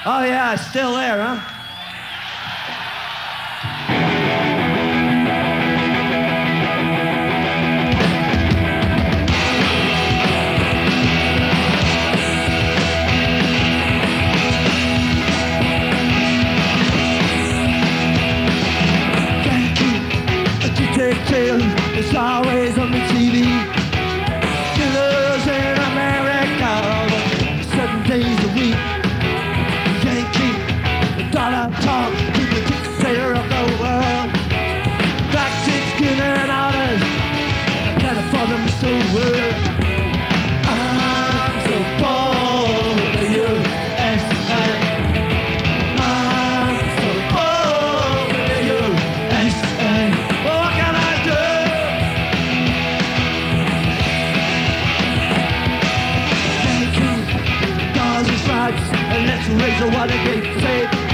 Oh yeah, it's still there, huh? It's always on the TV. Killers in America, 7 days a week. Yankee, the dollar talk, keep the dictator of the world. Vaccines killing others, can't afford them so well. I'm so bored of the USA. I'm so bored of the USA. What can I do? Yankee, dollars and stripes, and let's raise a Watergate tape.